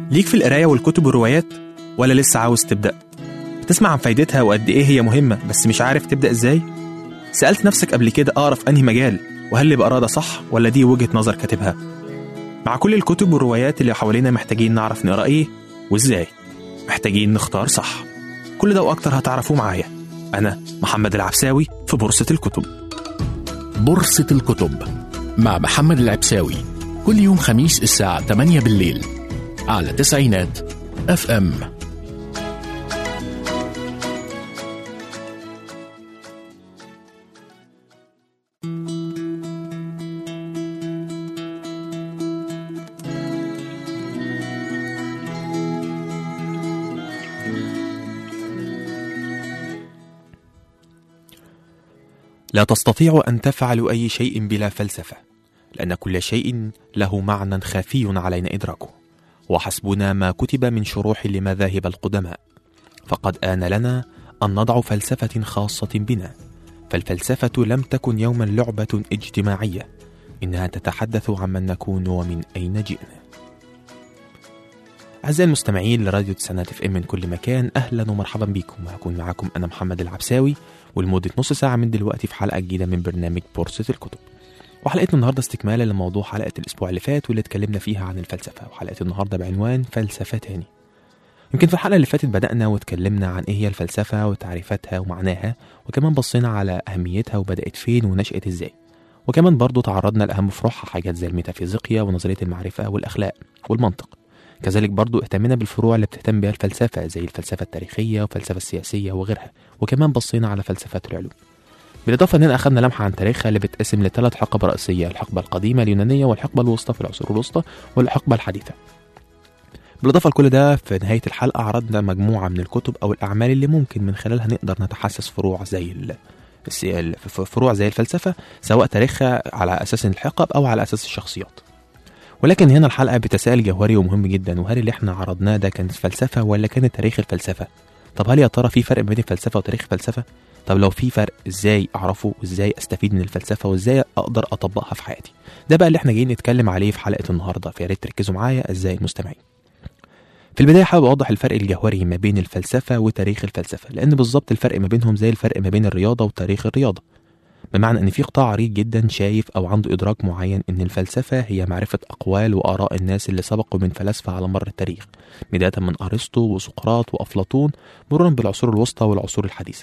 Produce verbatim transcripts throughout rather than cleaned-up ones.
ليك في القراية والكتب والروايات ولا لسه عاوز تبدأ؟ بتسمع عن فايدتها وقد إيه هي مهمة بس مش عارف تبدأ إزاي؟ سألت نفسك قبل كده أقرأ في أنهي مجال؟ وهل اللي بقراه ده صح ولا دي وجهة نظر كاتبها؟ مع كل الكتب والروايات اللي حوالينا محتاجين نعرف نقرأ إيه وإزاي. محتاجين نختار صح. كل ده وأكتر هتعرفوه معايا أنا محمد العبساوي في بورصة الكتب. بورصة الكتب مع محمد العبساوي كل يوم خميس الساعة ثمانية بالليل على تسعينات اف ام. لا تستطيع أن تفعل أي شيء بلا فلسفة، لأن كل شيء له معنى خفي علينا إدراكه، وحسبنا ما كتب من شروح لمذاهب القدماء. فقد آن لنا أن نضع فلسفة خاصة بنا، فالفلسفة لم تكن يوما لعبة اجتماعية، إنها تتحدث عمن نكون ومن أين جئنا. أعزائي المستمعين لراديو تسعينات اف ام من كل مكان، أهلا ومرحبا بكم. وهكون معكم أنا محمد العبساوي، ولمدة نص ساعة من دلوقتي في حلقة جديدة من برنامج بورصة الكتب. وحلقتنا النهاردة استكمالا لموضوع حلقة الأسبوع اللي فات واللي اتكلمنا فيها عن الفلسفة، وحلقة النهاردة بعنوان فلسفة تاني. يمكن في الحلقة اللي فاتت بدأنا واتكلمنا عن إيه هي الفلسفة وتعريفاتها ومعناها، وكمان بصينا على أهميتها وبدأت فين ونشأت إزاي، وكمان برضو تعرضنا لأهم فروعها حاجات زي الميتافيزيقيا ونظرية المعرفة والأخلاق والمنطق. كذلك برضو اهتمنا بالفروع اللي بتهتم بها الفلسفة زي الفلسفة التاريخية والفلسفة السياسية وغيرها، وكمان بصينا على فلسفة العلوم. بالإضافة أننا أخذنا لمحة عن تاريخها اللي بتقسم لثلاث حقب رئيسية: الحقبة القديمة اليونانية، والحقبة الوسطى في العصور الوسطى، والحقبة الحديثة. بالإضافة لكل ده في نهاية الحلقة عرضنا مجموعة من الكتب أو الأعمال اللي ممكن من خلالها نقدر نتحسس فروع زي ال... فروع زي الفلسفة، سواء تاريخها على أساس الحقب أو على أساس الشخصيات. ولكن هنا الحلقة بتساؤل جوهري ومهم جدا، وهل اللي احنا عرضناه ده كانت فلسفة ولا كانت تاريخ الفلسفة؟ طب هل يا ترى في فرق بين الفلسفة وتاريخ الفلسفة؟ طب لو في فرق ازاي اعرفه، وازاي استفيد من الفلسفة، وازاي اقدر اطبقها في حياتي؟ ده بقى اللي احنا جايين نتكلم عليه في حلقة النهاردة، فيا ريت تركزوا معايا اعزائي المستمعين. في البداية حابب اوضح الفرق الجوهري ما بين الفلسفة وتاريخ الفلسفة، لان بالظبط الفرق ما بينهم زي الفرق ما بين الرياضة وتاريخ الرياضة، بمعنى ان في قطاع عريض جدا شايف او عنده ادراك معين ان الفلسفه هي معرفه اقوال واراء الناس اللي سبقوا من فلاسفه على مر التاريخ، بدايه من ارسطو وسقراط وافلاطون مرورا بالعصور الوسطى والعصور الحديثه.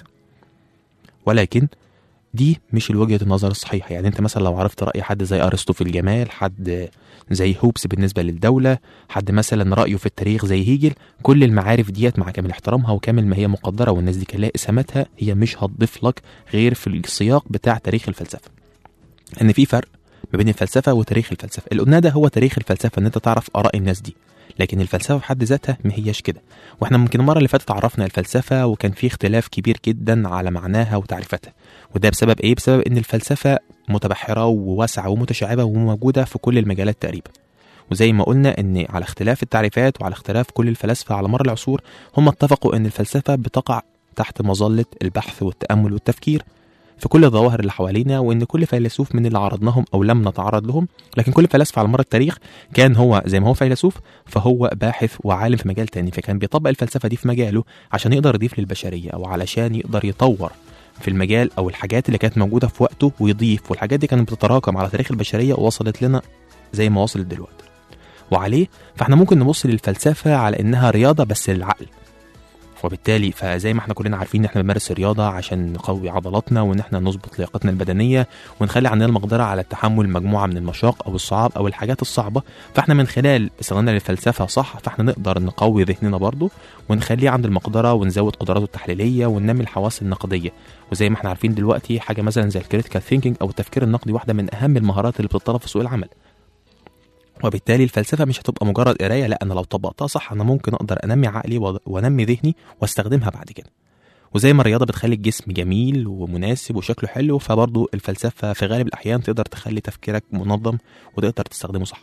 ولكن دي مش الوجهة النظر الصحيحة. يعني انت مثلا لو عرفت رأي حد زي ارسطو في الجمال، حد زي هوبس بالنسبة للدولة، حد مثلا رأيه في التاريخ زي هيجل، كل المعارف ديت مع كامل احترامها وكامل ما هي مقدرة والناس دي كلها اسهاماتها، هي مش هتضيف لك غير في السياق بتاع تاريخ الفلسفة. ان في فرق ما بين الفلسفة وتاريخ الفلسفة. اللي قلنا ده هو تاريخ الفلسفة، ان انت تعرف آراء الناس دي، لكن الفلسفة في حد ذاتها ما هياش كده. واحنا ممكن المرة اللي فاتت عرفنا الفلسفة وكان في اختلاف كبير جدا على معناها وتعريفاتها، وده بسبب ايه؟ بسبب ان الفلسفة متبحرة وواسعة ومتشعبة وموجودة في كل المجالات تقريبا. وزي ما قلنا ان على اختلاف التعريفات وعلى اختلاف كل الفلاسفة على مر العصور، هم اتفقوا ان الفلسفة بتقع تحت مظلة البحث والتأمل والتفكير في كل الظواهر اللي حوالينا، وان كل فيلسوف من اللي عرضناهم او لم نتعرض لهم، لكن كل فلاسفة على مر التاريخ كان هو زي ما هو فيلسوف فهو باحث وعالم في مجال تاني، فكان بيطبق الفلسفة دي في مجاله عشان يقدر يضيف للبشرية او علشان يقدر يطور في المجال او الحاجات اللي كانت موجودة في وقته ويضيف، والحاجات دي كانت بتتراكم على تاريخ البشرية ووصلت لنا زي ما وصلت دلوقتي. وعليه فاحنا ممكن نبص للفلسفة على انها رياضة بس للعقل، وبالتالي فزي ما احنا كلنا عارفين ان احنا بنمارس الرياضه عشان نقوي عضلاتنا وان احنا نظبط لياقتنا البدنيه ونخلي عندنا المقدره على التحمل مجموعه من المشاق او الصعاب او الحاجات الصعبه، فاحنا من خلال استخدامنا للفلسفه صح فاحنا نقدر نقوي ذهننا برضو ونخليه عند المقدره ونزود قدراته التحليليه وننمي الحواس النقديه. وزي ما احنا عارفين دلوقتي حاجه مثلا زي الكريتيكال ثينكينج او التفكير النقدي واحده من اهم المهارات اللي بتطلب في سوق العمل. وبالتالي الفلسفة مش هتبقى مجرد قراية، لا أنا لو طبقتها صح أنا ممكن أقدر أنمي عقلي وأنمي ذهني واستخدمها بعد كده. وزي ما الرياضة بتخلي الجسم جميل ومناسب وشكله حلو، فبرضو الفلسفة في غالب الأحيان تقدر تخلي تفكيرك منظم وتقدر تستخدمه صح.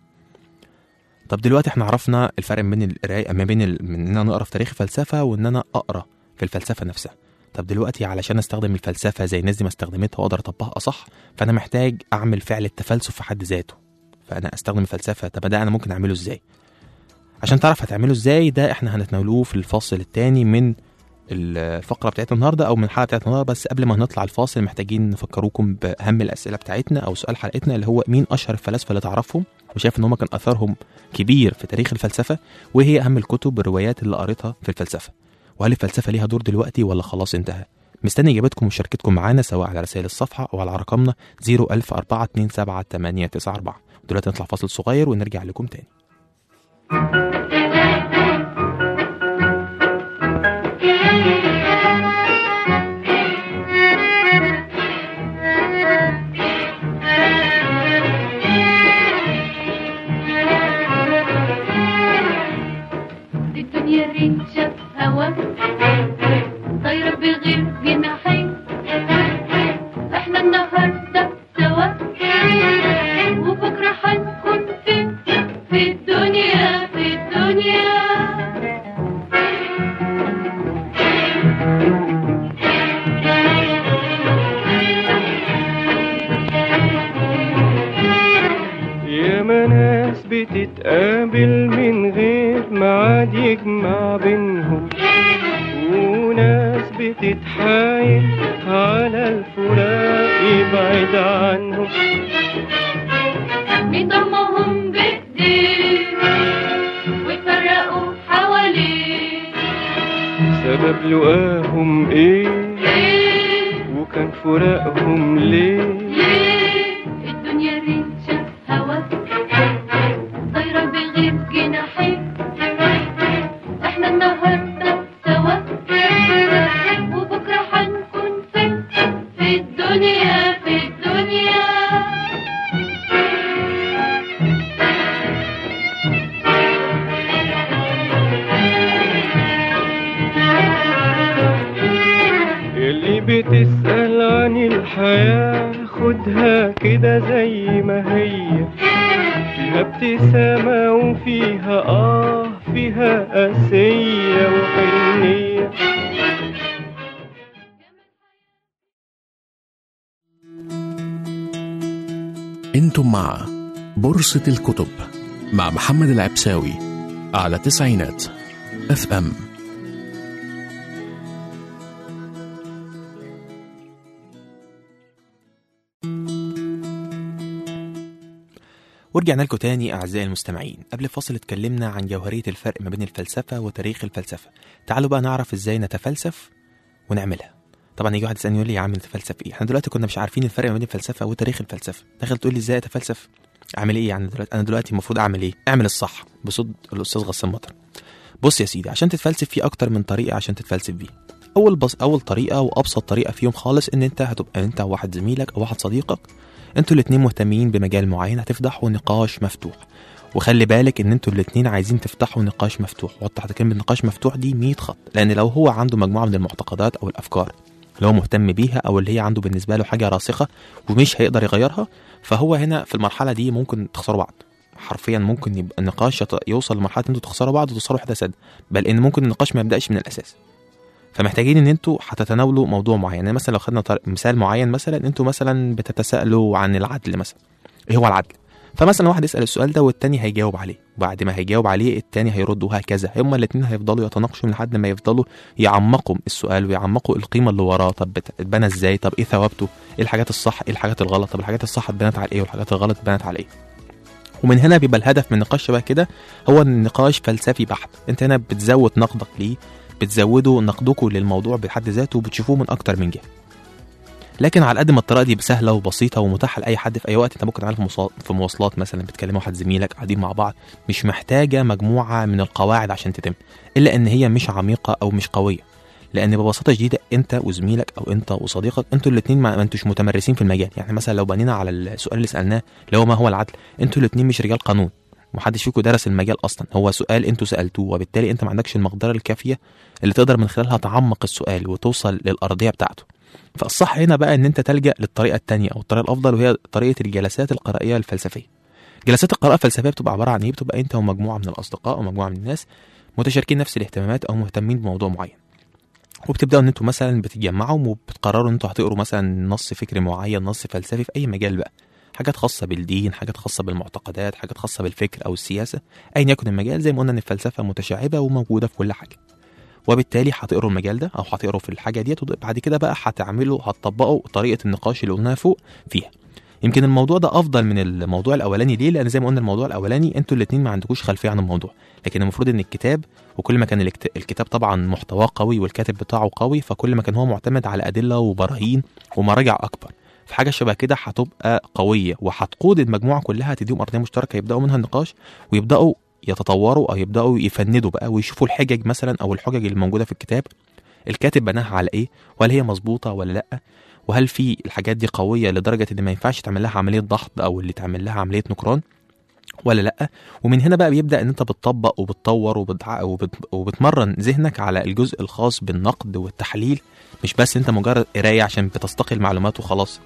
طب دلوقتي احنا عرفنا الفرق بين القراية ما بين ال... من ان انا اقرا في تاريخ الفلسفة وان انا اقرا في الفلسفة نفسها. طب دلوقتي علشان استخدم الفلسفة زي الناس دي ما استخدمتها واقدر اطبقها صح، فانا محتاج اعمل فعل التفلسف في حد ذاته، فانا استخدم الفلسفة. طب ده انا ممكن اعمله ازاي؟ عشان تعرف هتعمله ازاي ده احنا هنتناولوه في الفصل الثاني من الفقره بتاعتنا النهارده او من الحلقه بتاعتنا النهارده. بس قبل ما نطلع الفاصل محتاجين نفكروكم باهم الاسئله بتاعتنا او سؤال حلقتنا اللي هو مين اشهر الفلاسفه اللي تعرفهم وشايف ان هم كان اثرهم كبير في تاريخ الفلسفه، وهي اهم الكتب والروايات اللي قريتها في الفلسفه، وهل الفلسفه ليها دور دلوقتي ولا خلاص انتهى؟ مستني اجابتكم ومشاركتكم معانا سواء على رسائل الصفحه او على رقمنا صفر ألف أربعة اتنين سبعة تمانية تسعة أربعة. دلوقتي نطلع فاصل صغير ونرجع لكم تاني. الدنيا ريشة هوا طايرة بغير جناحين، احنا النهاردة سوا وبكرة هنكون فين؟ في الدنيا في الدنيا. يا ناس بتتقابل من غير ميعاد يجمع بينهم، وناس بتتحايل على الفراق يبعد عنهم، بيضمهم بايديه ويفرقوا حواليه. سبب لقاهم ايه؟ ايه وكان فراقهم ليه؟ ليه؟ الدنيا ريشة هوا طايرة بغير جناحين، احنا النهاردة سوا وبكرة هنكون فين؟ في الدنيا في الدنيا. اللي بتسأل عن الحياة خدها كده زي ما هي، فيها ابتسامة وفيها آه فيها قاسية وحنية. انتم مع بورصة الكتب مع محمد العبساوي على تسعينات اف ام. ورجعنا لكم تاني أعزائي المستمعين. قبل الفاصل اتكلمنا عن جوهرية الفرق ما بين الفلسفة وتاريخ الفلسفة. تعالوا بقى نعرف ازاي نتفلسف ونعملها. طبعا يجي واحد يسألني يقول لي يا عم نتفلسف ايه؟ احنا دلوقتي كنا مش عارفين الفرق ما بين الفلسفة وتاريخ الفلسفة، دخل تقول لي ازاي اتفلسف؟ اعمل ايه يعني دلوقتي؟ انا دلوقتي المفروض اعمل ايه؟ اعمل الصح بصوت الأستاذ غسان مطر. بص يا سيدي، عشان تتفلسف في أكتر من طريقة عشان تتفلسف بيه. أول بص أول طريقة وأبسط طريقة فيهم خالص إن أنت هتبقى أنت وواحد زميلك أو واحد صديقك انتوا الاتنين مهتمين بمجال معين، هتفتحوا نقاش مفتوح. وخلي بالك ان انتوا الاتنين عايزين تفتحوا نقاش مفتوح، وحط تحت كلمة نقاش مفتوح دي مية خط، لان لو هو عنده مجموعة من المعتقدات او الافكار اللي هو مهتم بيها او اللي هي عنده بالنسبة له حاجة راسخة ومش هيقدر يغيرها، فهو هنا في المرحلة دي ممكن تخسروا بعض. حرفيا ممكن يبقى النقاش يوصل لمرحلة انتوا تخسروا بعض وتصاروا حدا سد، بل ان ممكن النقاش ما يبدأش من الاساس. فمحتاجين ان انتوا هتتناولوا موضوع معين. يعني مثلا لو خدنا مثال معين، مثلا انتوا مثلا بتتساءلوا عن العدل مثلا، ايه هو العدل؟ فمثلا واحد يسأل السؤال ده والتاني هيجاوب عليه، بعد ما هيجاوب عليه التاني هيرد، وهكذا. هما الاتنين هيفضلوا يتناقشوا لحد ما يفضلوا يعمقوا السؤال ويعمقوا القيمة اللي وراه. طب اتبنى ازاي؟ طب ايه ثوابته؟ ايه الحاجات الصح؟ ايه الحاجات الغلط؟ طب الحاجات الصح اتبنت على ايه والحاجات الغلط اتبنت على ايه؟ ومن هنا بيبقى الهدف من النقاش شبه كده هو النقاش فلسفي بحت. انت هنا بتزود نقدك ليه، بتزودوا نقدكم للموضوع بحد ذاته وبتشوفوه من اكتر من جهه. لكن على قد ما الطريقه دي سهله وبسيطه ومتاحه لاي حد في اي وقت، انت ممكن تعملها في مواصلات مثلا، بتكلموا واحد زميلك قاعدين مع بعض، مش محتاجه مجموعه من القواعد عشان تتم، الا ان هي مش عميقه او مش قويه. لان ببساطه شديده انت وزميلك او انت وصديقك انتوا الاثنين ما انتوش متمرسين في المجال. يعني مثلا لو بنينا على السؤال اللي سالناه اللي هو ما هو العدل، انتوا الاثنين مش رجال قانون، محدش فيكم درس المجال اصلا، هو سؤال انتوا سالتوه، وبالتالي انت ما عندكش المقدره الكافيه اللي تقدر من خلالها تعمق السؤال وتوصل للارضيه بتاعته. فالصح هنا بقى ان انت تلجا للطريقه الثانيه او الطريقه الافضل، وهي طريقه الجلسات القرائيه الفلسفيه. جلسات القراءه الفلسفيه بتبقى عباره عن ايه؟ بتبقى انت ومجموعه من الاصدقاء ومجموعه من الناس متشاركين نفس الاهتمامات او مهتمين بموضوع معين، وبتبداوا ان انتوا مثلا بتتجمعوا وبتقرروا ان انتوا هتقروا مثلا نص فكري معين، نص فلسفي في اي مجال بقى، حاجات خاصه بالدين، حاجات خاصه بالمعتقدات، حاجات خاصه بالفكر او السياسه، ايا يكن المجال. زي ما قلنا ان الفلسفه متشعبه وموجوده في كل حاجه، وبالتالي هتقروا المجال ده او هتقروا في الحاجه ديت، وبعد كده بقى هتعملوا هتطبقوا طريقه النقاش اللي قلناها فوق فيها. يمكن الموضوع ده افضل من الموضوع الاولاني. ليه؟ لان زي ما قلنا الموضوع الاولاني انتوا الاثنين ما عندكوش خلفيه عن الموضوع، لكن المفروض ان الكتاب، وكل ما كان الكتاب طبعا محتواه قوي والكاتب بتاعه قوي، فكل ما كان هو معتمد على ادله وبراهين ومراجع اكبر، في حاجه شبه كده هتبقى قويه وهتقود المجموعه كلها، تديهم ارضيه مشتركه يبداوا منها النقاش، ويبداوا يتطوروا او يبداوا يفندوا بقى ويشوفوا الحجج مثلا او الحجج اللي موجوده في الكتاب الكاتب بناها على ايه، وهل هي مظبوطه ولا لا، وهل في الحاجات دي قويه لدرجه ان ما ينفعش تعمل لها عمليه ضغط او اللي تعمل لها عمليه نكران ولا لا. ومن هنا بقى بيبدا ان انت بتطبق وبتطور وبتع... وبت... وبتمرن ذهنك على الجزء الخاص بالنقد والتحليل، مش بس انت مجرد قرايه عشان بتستقي المعلومات وخلاص.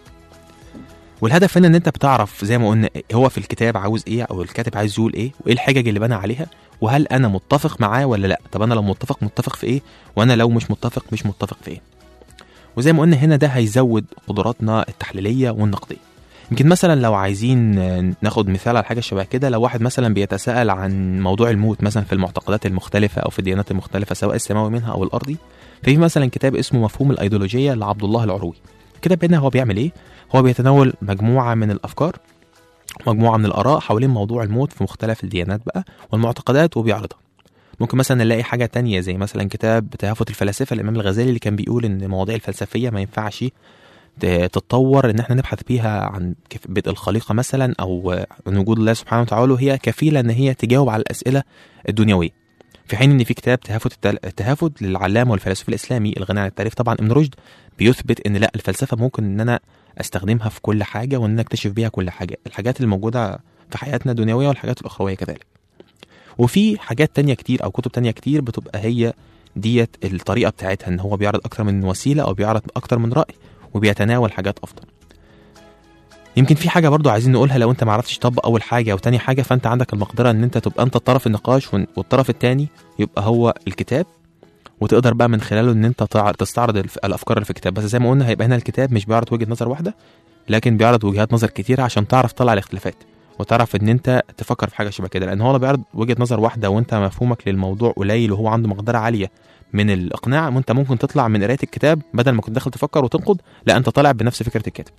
والهدف هنا ان انت بتعرف زي ما قلنا هو في الكتاب عاوز ايه او الكاتب عايز يقول ايه، وايه الحجج اللي بنى عليها، وهل انا متفق معاه ولا لا. طب انا لو متفق متفق في ايه، وانا لو مش متفق مش متفق في ايه. وزي ما قلنا هنا ده هيزود قدراتنا التحليليه والنقديه. يمكن مثلا لو عايزين ناخد مثال على حاجه شبه كده، لو واحد مثلا بيتساءل عن موضوع الموت مثلا في المعتقدات المختلفه او في الديانات المختلفه سواء السماوي منها او الارضي، ففي مثلا كتاب اسمه مفهوم الايديولوجيه لعبد الله العروي. الكتاب هنا هو بيعمل ايه؟ هو بيتناول مجموعه من الافكار، مجموعه من الاراء حوالين موضوع الموت في مختلف الديانات بقى والمعتقدات وبيعرضها. ممكن مثلا نلاقي حاجه تانية زي مثلا كتاب تهافت الفلاسفه الامام الغزالي اللي كان بيقول ان المواضيع الفلسفيه ما ينفعش تتطور ان احنا نبحث فيها عن بدء الخليقه مثلا او عن وجود الله سبحانه وتعالى، وهي كفيله ان هي تجاوب على الاسئله الدنيويه. في حين ان في كتاب تهافت التهافت للعلامه والفيلسوف الاسلامي الغني عن التعريف طبعا ابن رشد بيثبت ان لا، الفلسفه ممكن ان انا استخدمها في كل حاجه وان انا اكتشف بيها كل حاجه، الحاجات اللي موجوده في حياتنا الدنيويه والحاجات الاخرويه كذلك. وفي حاجات تانية كتير او كتب تانية كتير بتبقى هي ديت الطريقه بتاعتها، ان هو بيعرض اكتر من وسيله او بيعرض اكتر من راي وبيتناول حاجات افضل. يمكن في حاجه برضو عايزين نقولها، لو انت ما عرفتش تطبق اول حاجه وتاني حاجه، فانت عندك المقدره ان انت تبقى انت طرف النقاش والطرف التاني يبقى هو الكتاب، وتقدر بقى من خلاله ان انت تستعرض الافكار اللي في الكتاب. بس زي ما قلنا هيبقى هنا الكتاب مش بيعرض وجهه نظر واحده، لكن بيعرض وجهات نظر كتيره عشان تعرف تطلع الاختلافات وتعرف ان انت تفكر في حاجه شبه كده. لان هو بيعرض وجهه نظر واحده وانت مفهومك للموضوع قليل وهو عنده مقدره عاليه من الاقناع، وانت ممكن تطلع من قرايه الكتاب بدل ما كنت داخل تفكر وتنقد، لا انت طالع بنفس فكره الكاتب.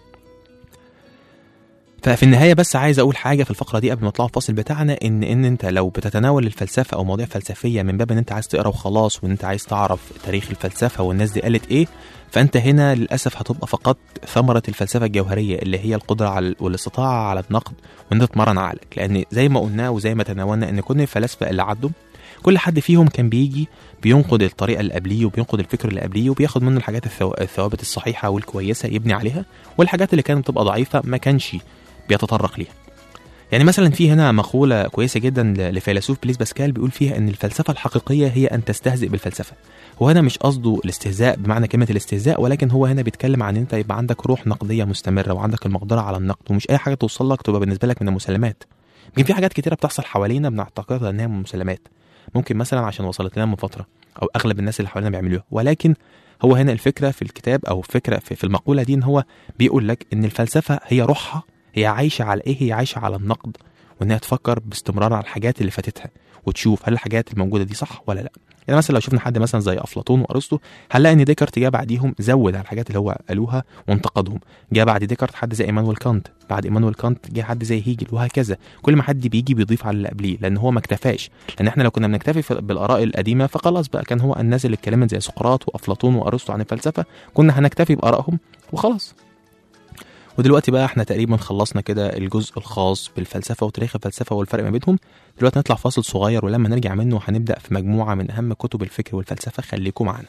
ففي النهايه بس عايز اقول حاجه في الفقره دي قبل ما نطلع الفاصل بتاعنا، ان ان انت لو بتتناول الفلسفه او مواضيع فلسفيه من باب ان انت عايز تقرا وخلاص وان انت عايز تعرف تاريخ الفلسفه والناس دي قالت ايه، فانت هنا للاسف هتبقى فقدت ثمره الفلسفه الجوهريه اللي هي القدره على والاستطاعه على النقد وان انت تمرن عقلك. لان زي ما قلنا وزي ما تناولنا ان كل الفلاسفه اللي عدوا كل حد فيهم كان بيجي بينقد الطريقه اللي قبليه وبينقد الفكر اللي قبليه وبياخد منه الحاجات الثوابت الصحيحه والكويسه يبني عليها، والحاجات اللي كانت بتبقى ضعيفه ما كانش بيتطرق ليها. يعني مثلا في هنا مقوله كويسه جدا لفيلسوف بليس باسكال بيقول فيها ان الفلسفه الحقيقيه هي ان تستهزئ بالفلسفه. وهنا مش قصده الاستهزاء بمعنى كلمه الاستهزاء، ولكن هو هنا بيتكلم عن انت يبقى عندك روح نقديه مستمره وعندك المقدره على النقد، ومش اي حاجه توصل لك تبقى بالنسبه لك من المسلمات. يمكن في حاجات كتيره بتحصل حوالينا بنعتقدها انها من المسلمات، ممكن مثلا عشان وصلت لنا من فتره او اغلب الناس اللي حوالينا بيعملوها، ولكن هو هنا الفكره في الكتاب او فكره في, في المقوله دي ان هو بيقول لك ان الفلسفه هي روحها هي عايشه على ايه، هي عايشه على النقد، وانها تفكر باستمرار على الحاجات اللي فاتتها وتشوف هل الحاجات الموجوده دي صح ولا لا. يعني مثلا لو شفنا حد مثلا زي افلاطون وارسطو هنلاقي ان ديكارت جاء بعديهم زود على الحاجات اللي هو قالوها وانتقدهم. جاء بعد ديكارت حد زي ايمانويل كانت، بعد ايمانويل كانت جاء حد زي هيجل، وهكذا. كل ما حد بيجي بيضيف على اللي قبليه، لان هو ما اكتفاش. لان احنا لو كنا بنكتفي بالاراء القديمه فخلاص بقى كان هو الناس اللي اتكلمت زي سقراط وافلاطون وارسطو عن الفلسفه كنا هنكتفي بارائهم وخلاص. ودلوقتي بقى احنا تقريبا خلصنا كده الجزء الخاص بالفلسفه وتاريخ الفلسفه والفرق ما بينهم. دلوقتي نطلع فاصل صغير، ولما نرجع منه هنبدا في مجموعه من اهم كتب الفكر والفلسفه. خليكم معانا.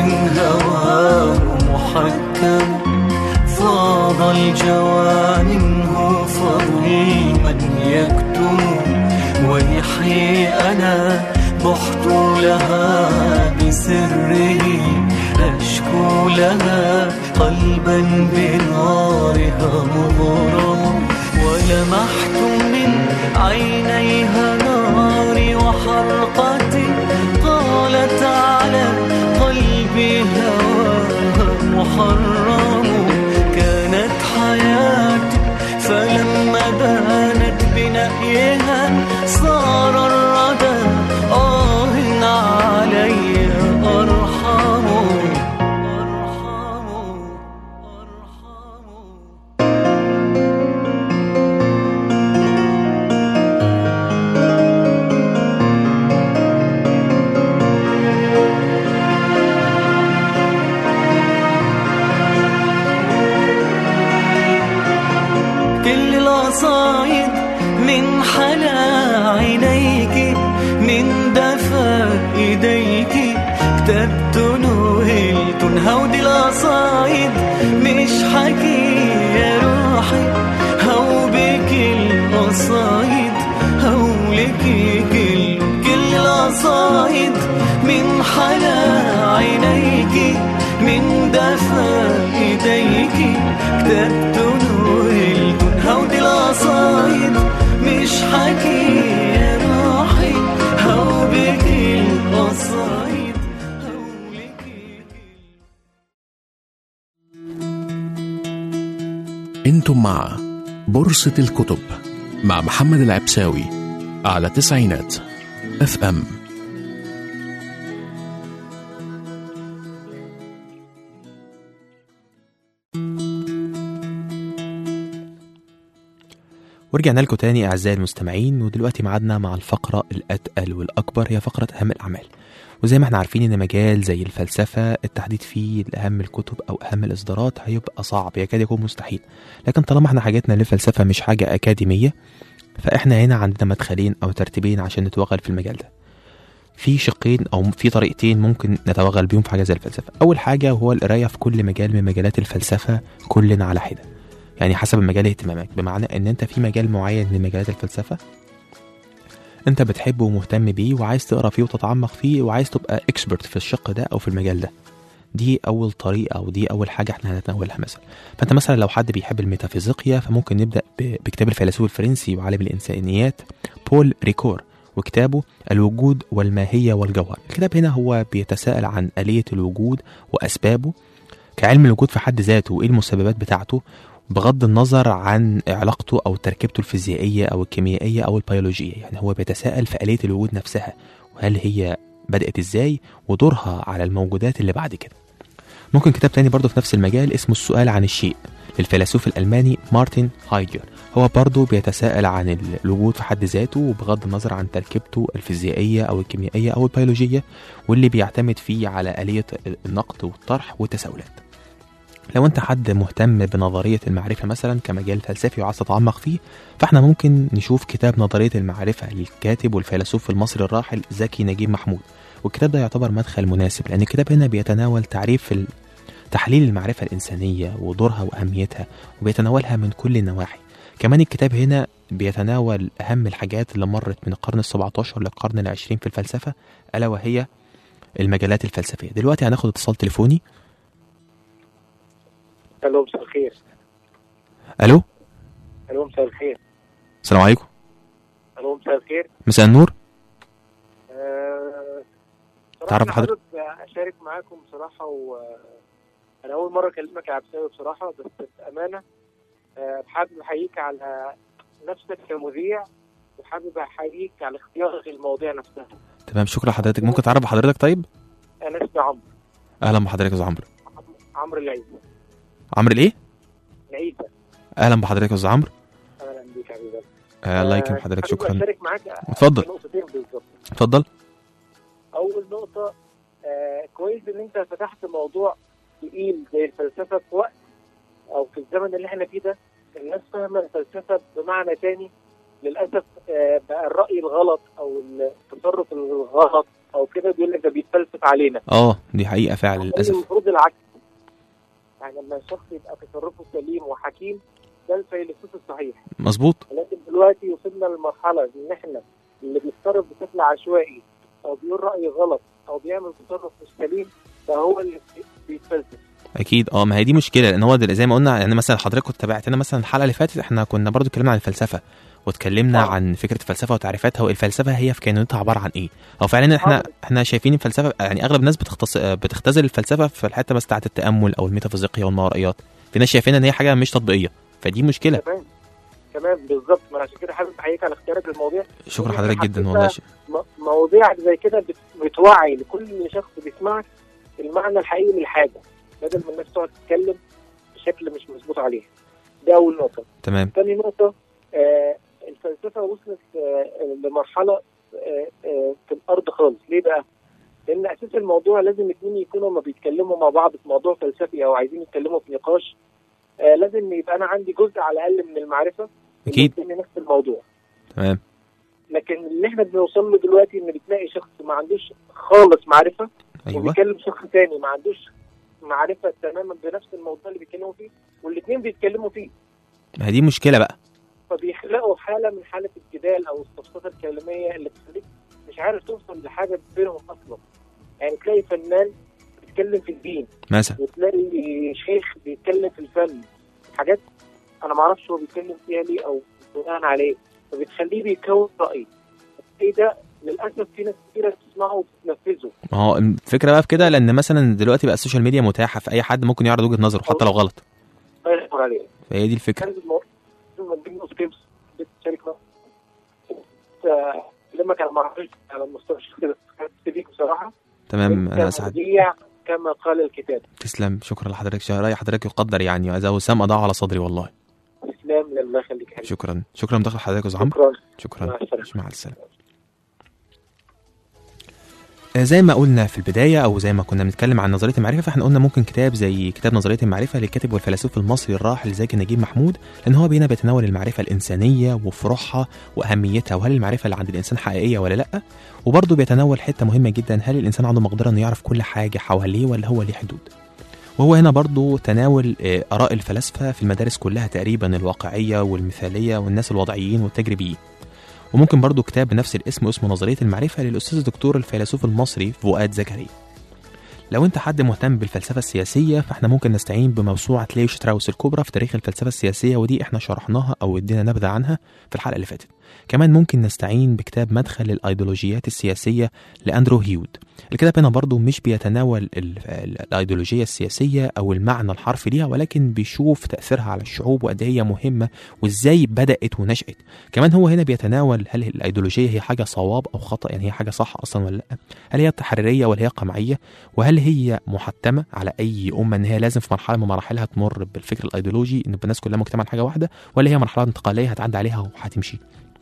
الجوانب روحي أنا بحت لها بسره أشكو لها قلبا بنارها مغرم ولمحت من عينيها ناري وحرقتي قالت على قلبي هواها محرم كانت حياتي فلما بانت بنأيها صار الردى آه علي أرحم أرحم أرحم. كل القصايد من حلا عينيك من دفا ايديك كتبت نهلت هودي القصايد مش حكي يا روحي هو بك القصايد هولك كل كل القصايد من حلا عينيك من دفا ايديك كتبت نهلت هودي القصايد مش حكي يا روحي هو بك القصايد هولك. انتم مع بورصة الكتب مع محمد العبساوي على تسعينات اف ام. ورجعنا لكم تاني أعزائي المستمعين، ودلوقتي معادنا مع الفقرة الأتقل والأكبر، هي فقرة أهم الأعمال. وزي ما احنا عارفين إن مجال زي الفلسفة التحديد فيه لأهم الكتب أو أهم الإصدارات هيبقى صعب، يكاد يكون مستحيل. لكن طالما احنا حاجتنا للفلسفة مش حاجة أكاديمية، فاحنا هنا عندنا مدخلين أو ترتيبين عشان نتوغل في المجال ده. في شقين أو في طريقتين ممكن نتوغل بيهم في حاجة زي الفلسفة. أول حاجة هو القراية في كل مجال من مجالات الفلسفة كلنا على حدة، يعني حسب المجال اهتمامك، بمعنى ان انت في مجال معين من مجالات الفلسفة انت بتحبه ومهتم بيه وعايز تقرا فيه وتتعمق فيه وعايز تبقى اكسبرت في الشق ده او في المجال ده. دي اول طريقة او دي اول حاجة احنا هنتناولها. مثلا فانت مثلا لو حد بيحب الميتافيزيقيا فممكن نبدأ بكتاب الفيلسوف الفرنسي وعالم الانسانيات بول ريكور وكتابه الوجود والماهية والجوهر. الكتاب هنا هو بيتساءل عن آلية الوجود واسبابه كعلم الوجود في حد ذاته وايه المسببات بتاعته، بغض النظر عن علاقته أو تركيبته الفيزيائية أو الكيميائية أو البيولوجية. يعني هو بيتساءل في آلية الوجود نفسها، وهل هي بدأت إزاي ودورها على الموجودات اللي بعد كده. ممكن كتاب تاني برضو في نفس المجال اسمه السؤال عن الشيء للفيلسوف الألماني مارتن هايدجر. هو برضو بيتساءل عن الوجود في حد ذاته وبغض النظر عن تركيبته الفيزيائية أو الكيميائية أو البيولوجية، واللي بيعتمد فيه على آلية النقد والطرح والتساؤلات. لو انت حد مهتم بنظرية المعرفة مثلا كمجال فلسفي وعايز تتعمق فيه، فاحنا ممكن نشوف كتاب نظرية المعرفة للكاتب والفيلسوف المصري الراحل زكي نجيب محمود. والكتاب ده يعتبر مدخل مناسب لأن الكتاب هنا بيتناول تعريف تحليل المعرفة الإنسانية ودورها وأهميتها، وبيتناولها من كل النواحي. كمان الكتاب هنا بيتناول أهم الحاجات اللي مرت من القرن السبعتاشر للقرن العشرين في الفلسفة، ألا وهي المجالات الفلسفية. دلوقتي هناخد اتصال تليفوني. الو مساء الخير. الو الو مساء الخير. السلام عليكم. الو مساء الخير. مساء النور. أه... تعرف حضرتك اشارك معاكم بصراحه، وانا اول مره اكلمك يا عبساوي بصراحه، بس بامانه أه حابب احييك على نفسك كمذيع، وحابب احييك على اختيارك للمواضيع نفسها. تمام، شكرا حضرتك. ممكن تعرف حضرتك طيب؟ انا اسمي عمرو. اهلا بحضرتك يا عمرو. عمرو العيسى. عمرو الايه؟ العيسى. اهلا بحضرتك يا استاذ عمرو. اهلا بيك يا حبيبي. آه الله يكرم حضرتك. شكرا. اشارك معاك. اتفضل. نقطتين بالظبط. اتفضل. اول نقطه آه كويس ان انت فتحت موضوع تقيل زي الفلسفه في وقت او في الزمن اللي احنا فيه ده الناس فاهمه الفلسفه بمعنى تاني. للاسف آه بقى الراي الغلط او التصرف الغلط او كده بيقول لك ده بيتفلسف علينا. اه دي حقيقه فعلا للاسف. المفروض العكس، يعني لما الشخص يبقى تصرفه سليم وحكيم ده الفيلسوف الصحيح. مظبوط. لكن دلوقتي وصلنا لمرحله ان احنا اللي بيتصرف بشكل عشوائي او بيقول راي غلط او بيعمل تصرف مش سليم فهو اللي بيتفلسف. اكيد اه، ما هي دي مشكله، لان هو زي ما قلنا يعني مثلا حضرتك كنت تابعتنا مثلا الحلقه اللي فاتت احنا كنا برضو اتكلمنا عن الفلسفه واتكلمنا آه. عن فكره الفلسفه وتعريفاتها، والفلسفه هي في كينونتها عباره عن ايه. او فعلا احنا آه. احنا شايفين الفلسفه يعني اغلب الناس بتختص... بتختزل الفلسفه في الحته بس بتاعه التامل او الميتافيزيقيا والماورائيات، في ناس شايفين ان هي حاجه مش تطبيقيه، فدي مشكله. تمام تمام بالظبط. ما عشان كده حابب احييك على اختيارك للمواضيع. شكرا حضرتك جدا والله. ش... م- مواضيع زي كده بت... بتوعي لكل شخص بيسمعك المعنى الحقيقي للحاجه، بدل ما الناس تقعد تتكلم بشكل مش مظبوط عليها. ده اول نقطه. تمام. ثاني نقطه، آه الفلسفه وصلت آه لمرحله آه آه في الارض خالص. ليه بقى؟ لان اساس الموضوع لازم اثنين يكونوا ما بيتكلموا مع بعض في موضوع فلسفي او عايزين يتكلموا في نقاش، آه لازم يبقى انا عندي جزء على الاقل من المعرفه اكيد اللي نفس الموضوع. تمام. لكن اللي احنا بنوصل له دلوقتي ان بتلاقي شخص ما عندوش خالص معرفه، ايوه، وبيكلم شخص تاني ما عندوش معرفه تماما بنفس الموضوع اللي بيتكلموا فيه، والاثنين بيتكلموا فيه. ما هي دي مشكله بقى. فبيخلقوا حاله من حاله الجدال او السفسطه الكلاميه اللي تخليك مش عارف توصل لحاجه بينهم اصلا. يعني تلاقي فنان بيتكلم في الدين مثلا، وتلاقي شيخ بيتكلم في الفن، حاجات انا ما اعرفش هو بيتكلم فيها ليه او بناء عليه، فبتخليه بيكون راي. ايه ده؟ للاسف في ناس كتير بتسمعه وبتنفذه. ما هو الفكره بقى في كده، لان مثلا دلوقتي بقى السوشيال ميديا متاحه، في اي حد ممكن يعرض وجهه نظره حتى لو غلط. الله ينور عليك. فهي دي الفكره. كان الموضوع لما تجيب نص كيمس شركه لما كان معروف على المستوى الشخصي بيك بصراحه. تمام، انا اسعد. كما قال الكتاب. تسلم، شكرا لحضرتك، راي حضرتك يقدر يعني، اذا وسام اضاع على صدري والله. تسلم، الله يخليك. شكرا شكرا مداخله حضرتك يا استاذ عمرو. شكرا. مع السلامه. مع السلامه. زي ما قلنا في البداية أو زي ما كنا بنتكلم عن نظرية المعرفة، فاحنا قلنا ممكن كتاب زي كتاب نظرية المعرفة للكاتب والفيلسوف المصري الراحل زكي نجيب محمود، لأن هو بينا بيتناول المعرفة الإنسانية وفروعها وأهميتها، وهل المعرفة اللي عند الإنسان حقيقية ولا لأ، وبرضه بيتناول حتة مهمة جدا، هل الإنسان عنده مقدرة إنه يعرف كل حاجة حواليه ولا هو ليه حدود. وهو هنا برضه تناول آراء الفلاسفة في المدارس كلها تقريبا، الواقعية والمثالية والناس الوضعيين والتجريبيين. وممكن برضو كتاب بنفس الاسم اسمه نظرية المعرفة للأستاذ الدكتور الفيلسوف المصري فؤاد زكريا. لو انت حد مهتم بالفلسفة السياسية فاحنا ممكن نستعين بموسوعة ليو شتراوس الكبرى في تاريخ الفلسفة السياسية، ودي احنا شرحناها او ادينا نبذة عنها في الحلقة اللي فاتت. كمان ممكن نستعين بكتاب مدخل للأيديولوجيات السياسية لأندرو هيود. الكتاب هنا برضو مش بيتناول الأيديولوجية السياسية أو المعنى الحرفي ليها، ولكن بيشوف تأثيرها على الشعوب وقد هي مهمة وإزاي بدأت ونشأت. كمان هو هنا بيتناول هل الأيديولوجية هي حاجة صواب أو خطأ، يعني هي حاجة صح أصلا ولا لأ، هل هي تحريرية ولا هي قمعية، وهل هي محتمة على أي أمة إن هي لازم في مرحلة من مراحلها تمر بالفكر الأيديولوجي إن الناس كلها مجتمع حاجة واحدة، ولا هي مرحلة انتقالية هتعدي عليها وهتمشي.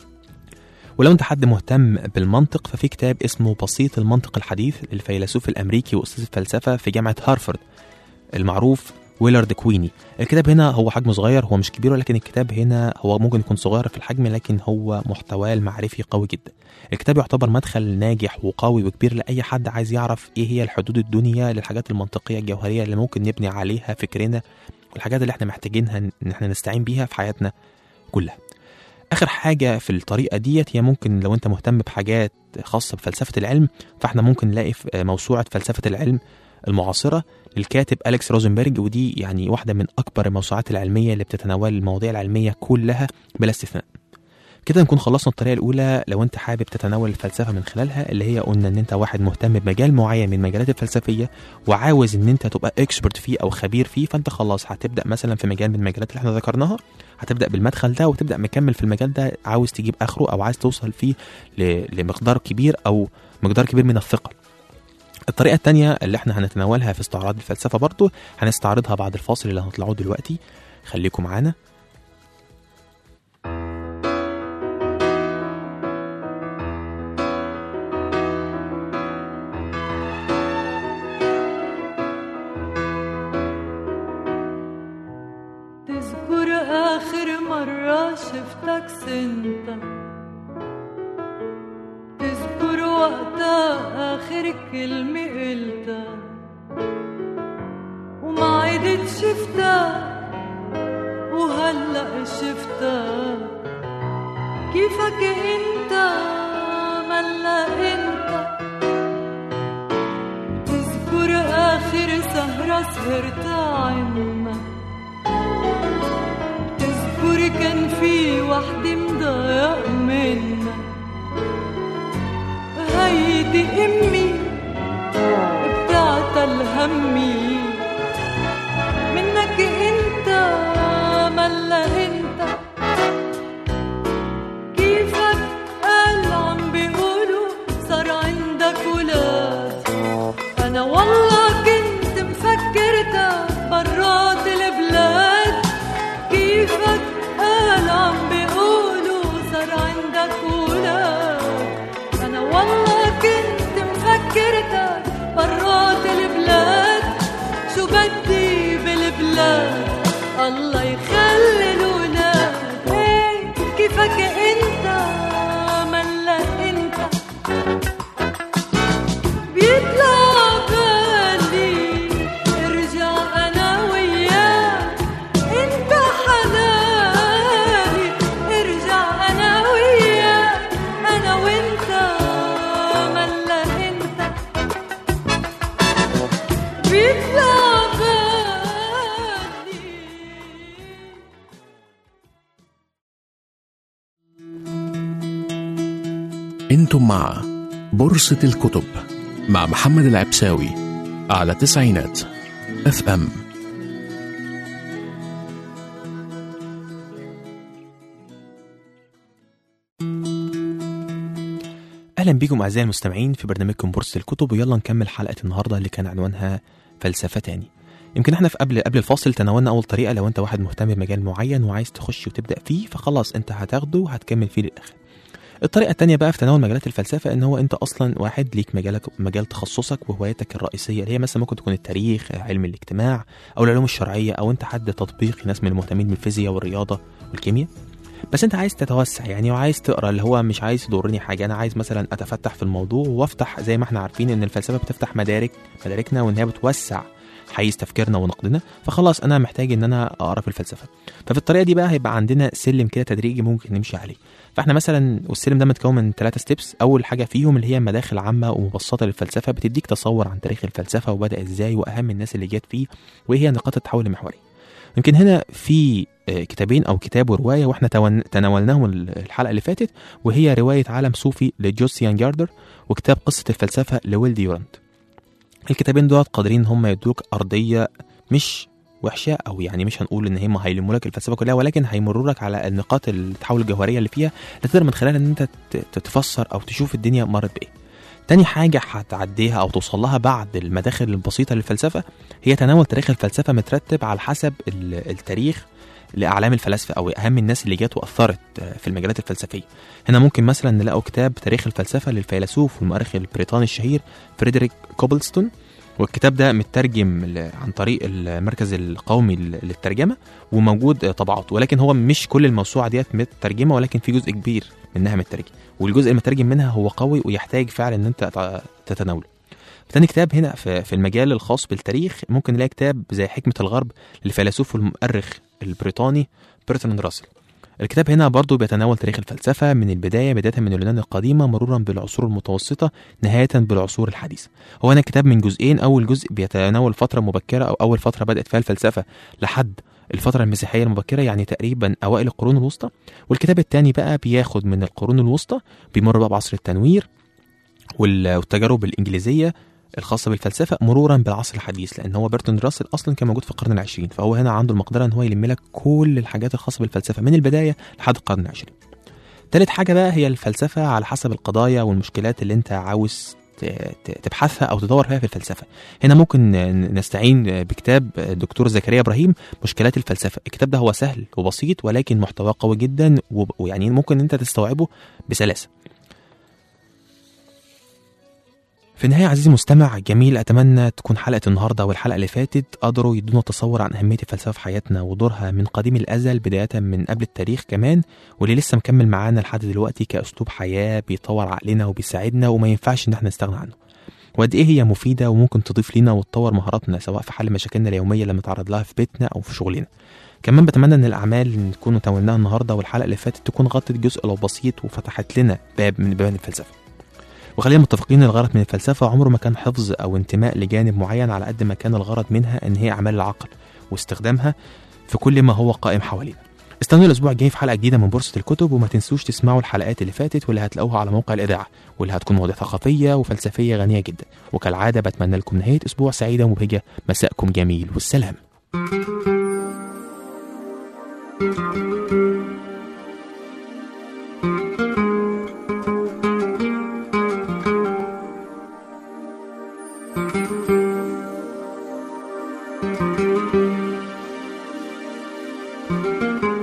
ولو انت حد مهتم بالمنطق ففي كتاب اسمه بسيط المنطق الحديث للفيلسوف الامريكي واستاذ الفلسفه في جامعه هارفارد المعروف ويلارد كويني. الكتاب هنا هو حجمه صغير، هو مش كبير، ولكن الكتاب هنا هو ممكن يكون صغير في الحجم لكن هو محتواه المعرفي قوي جدا. الكتاب يعتبر مدخل ناجح وقوي وكبير لاي حد عايز يعرف ايه هي الحدود الدنيا للحاجات المنطقيه الجوهريه اللي ممكن نبني عليها فكرنا والحاجات اللي احنا محتاجينها ان احنا نستعين بيها في حياتنا كلها. آخر حاجة في الطريقة ديت هي ممكن لو أنت مهتم بحاجات خاصة بفلسفة العلم فإحنا ممكن نلاقي في موسوعة فلسفة العلم المعاصرة للكاتب أليكس روزنبرج، ودي يعني واحدة من أكبر الموسوعات العلمية اللي بتتناول المواضيع العلمية كلها بلا استثناء. كده نكون خلصنا الطريقة الأولى. لو أنت حابب تتناول الفلسفة من خلالها، اللي هي قلنا إن أنت واحد مهتم بمجال معين من المجالات الفلسفية وعاوز إن أنت تبقى إكسبرت فيه أو خبير فيه، فأنت خلاص هتبدأ مثلا في مجال من المجالات اللي احنا ذكرناها، هتبدأ بالمدخل ده وتبدأ مكمل في المجال ده، عاوز تجيب آخره أو عايز توصل فيه لمقدار كبير أو مقدار كبير من الثقة. الطريقة التانية اللي احنا هنتناولها في استعراض الفلسفة برضو هنستعرضها بعد الفاصل اللي هنطلعه دلوقتي. خليكم معانا. تذكر آخر مرة شفتك سنتك، تذكر وقتها آخر كلمة قلتها وما عدت شفتك وهلأ شفتك كيفك انت سهرت عنا. تذكر كان في وحدة مضايق منا، هيدي أمي بتعتل همي منك انت ملا انت. كيفك قال عم بيقولوا صار عندك ولاد، انا والله كنت مفكرتك برات البلاد. كيفك قال عم بيقولوا صار عندك ولاد، انا والله كنت مفكرتك برات البلاد. شو بدي بالبلاد الله يخلي الولاد. هي كيفك انت ملا انت. بيطلع بالي ارجع انا وياك، انت حلالي ارجع انا وياك، انا وانت ملا انت. بيطلع انتم مع بورصة الكتب مع محمد العبساوي على تسعينات اف ام. اهلا بيكم اعزائي المستمعين في برنامجكم بورصة الكتب، ويلا نكمل حلقة النهاردة اللي كان عنوانها فلسفة تاني. يمكن احنا في قبل قبل الفاصل تناولنا اول طريقة، لو انت واحد مهتم بمجال معين وعايز تخش وتبدأ فيه فخلاص انت هتاخده وهتكمل فيه للاخر. الطريقة التانية بقى في تناول مجالات الفلسفة ان هو انت اصلا واحد ليك مجالك مجال تخصصك وهوايتك الرئيسية، اللي هي مثلا ممكن تكون التاريخ، علم الاجتماع، او العلوم الشرعية، او انت حد تطبيقي، ناس من المهتمين بالفيزياء والرياضة والكيمياء. بس انت عايز تتوسع يعني، وعايز تقرا، اللي هو مش عايز تضرني حاجة، انا عايز مثلا اتفتح في الموضوع وافتح، زي ما احنا عارفين ان الفلسفة بتفتح مدارك مداركنا وان هي بتوسع حيز تفكيرنا ونقدنا. فخلاص انا محتاج ان انا اقرا في الفلسفه. ففي الطريقه دي بقى هيبقى عندنا سلم كده تدريجي ممكن نمشي عليه. فاحنا مثلا والسلم ده متكون من ثلاثة ستيبس. اول حاجه فيهم اللي هي مداخل عامه ومبسطه للفلسفه، بتديك تصور عن تاريخ الفلسفه وبدا ازاي واهم الناس اللي جت فيه وايه هي نقاط التحول المحوريه. يمكن هنا في كتابين او كتاب وروايه واحنا تناولناهم الحلقه اللي فاتت، وهي روايه عالم صوفي لجوسيان جاردر وكتاب قصه الفلسفه لويل ديورانت. الكتابين دول قادرين هم يدوك ارضيه مش وحشه، او يعني مش هنقول ان هم هيلموا لك الفلسفه كلها، ولكن هيمروا لك على النقاط التحول الجوهريه اللي فيها اللي تقدر من خلالها ان انت تتفسر او تشوف الدنيا مرت بايه. تاني حاجه هتعديها او توصل لها بعد المداخل البسيطه للفلسفه هي تناول تاريخ الفلسفه مترتب على حسب التاريخ لاعلام الفلاسفه او اهم الناس اللي جت واثرت في المجالات الفلسفيه. هنا ممكن مثلا نلاقوا كتاب تاريخ الفلسفه للفيلسوف والمؤرخ البريطاني الشهير فريدريك كوبلستون، والكتاب ده مترجم عن طريق المركز القومي للترجمه وموجود طبعاته، ولكن هو مش كل الموسوعه ديت مترجمه، ولكن في جزء كبير منها مترجم، والجزء المترجم منها هو قوي ويحتاج فعلا ان انت تتناوله. تاني كتاب هنا في المجال الخاص بالتاريخ ممكن نلاقي كتاب زي حكمة الغرب للفيلسوف والمؤرخ البريطاني برتراند راسل. الكتاب هنا برضو بيتناول تاريخ الفلسفة من البداية، بداية من اليونان القديمة مرورا بالعصور المتوسطة نهاية بالعصور الحديثة. هو هنا كتاب من جزئين، أول جزء بيتناول فترة مبكرة أو أول فترة بدأت فيها الفلسفة لحد الفترة المسيحية المبكرة، يعني تقريبا أوائل القرون الوسطى. والكتاب الثاني بقى بياخد من القرون الوسطى بيمر بقى بعصر التنوير والتجارب الإنجليزية الخاصة بالفلسفة مرورا بالعصر الحديث، لأن هو برتراند راسل أصلا كان موجود في القرن العشرين، فهو هنا عنده المقدرة أن هو يلم لك كل الحاجات الخاصة بالفلسفة من البداية لحد القرن العشرين. ثالث حاجة بقى هي الفلسفة على حسب القضايا والمشكلات اللي أنت عاوز تبحثها أو تدور فيها في الفلسفة. هنا ممكن نستعين بكتاب دكتور زكريا إبراهيم مشكلات الفلسفة. الكتاب ده هو سهل وبسيط ولكن محتواه قوي جدا، ويعني ممكن أنت تستوعبه بسلاسة. في النهاية عزيزي المستمع جميل، أتمنى تكون حلقة النهاردة والحلقة اللي فاتت قدروا يدونا تصور عن أهمية الفلسفة في حياتنا ودورها من قديم الأزل بداية من قبل التاريخ كمان، واللي لسه مكمل معانا لحد دلوقتي كأسلوب حياة بيطور عقلنا وبيساعدنا وما ينفعش إن احنا نستغنى عنه، وقد إيه هي مفيدة وممكن تضيف لنا وتطور مهاراتنا سواء في حل مشاكلنا اليومية اللي نتعرض لها في بيتنا أو في شغلنا. كمان بتمنى ان الاعمال اللي نكون تناولناها النهارده والحلقه اللي فاتت تكون غطت جزء لو بسيط وفتحت لنا باب من باب الفلسفه. وخلينا متفقين الغرض من الفلسفة عمره ما كان حفظ أو انتماء لجانب معين، على قد ما كان الغرض منها أن هي أعمال العقل واستخدامها في كل ما هو قائم حوالينا. استنوا الأسبوع الجاي في حلقة جديدة من بورصة الكتب، وما تنسوش تسمعوا الحلقات اللي فاتت واللي هتلاقوها على موقع الإذاعة، واللي هتكون مواضيع ثقافية وفلسفية غنية جدا. وكالعادة بتمنى لكم نهاية أسبوع سعيدة ومبهجة. مساءكم جميل والسلام.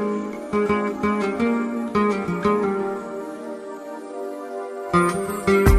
thank you